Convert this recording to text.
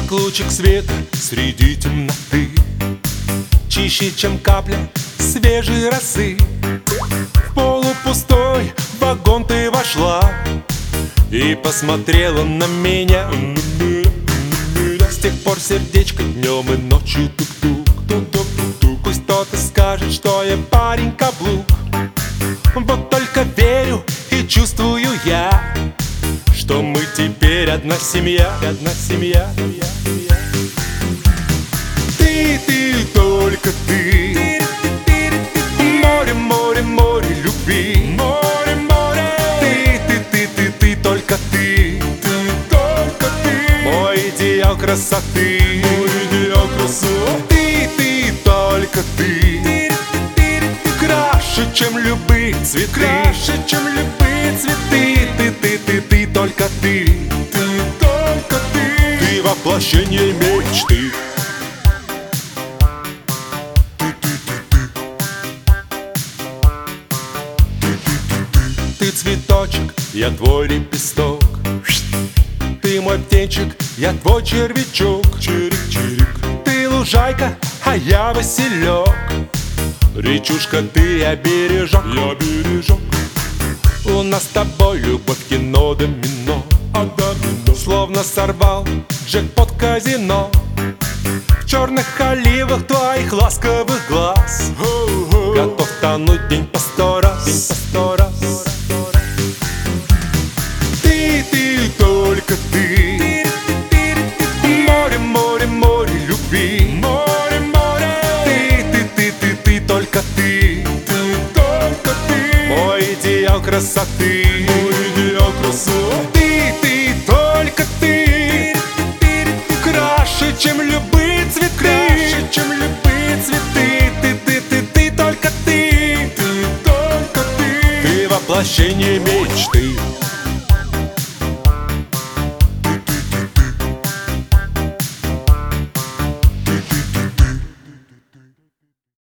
как лучик света среди темноты, чище, чем капля свежей росы. В полупустой вагон ты вошла и посмотрела на меня. С тех пор сердечко днем и ночью тук-тук. Пусть кто-то скажет, что я парень каблук, вот только верю и чувствую я, что мы теперь одна семья. Ты, только ты. Море, море, море любви. Море, море. Ты, только ты. Только ты. Мой идеал красоты. Ты, только ты. Краше, чем любые цветы. Краше, чем любые цветы. Ты, только ты. Только ты. Ты воплощение мечты. Ты цветочек, я твой лепесток. Ты мой птенчик, я твой червячок. Чирик-чирик. Ты лужайка, а я василек. Речушка, ты обережок. Я бережок. У нас с тобой любовь, кино, домино. Словно сорвал джекпот казино. В черных оливах твоих ласковых глаз готов тонуть день по 100 раз. Ты, только ты. Море, море, море любви. Море, море. Ты, только ты. Только ты. Мой идеал красоты. Ты, только ты. Краше, чем любые цветы. Краше, чем любые цветы. Ты, только ты. Ты, только ты. Ты воплощение мечты.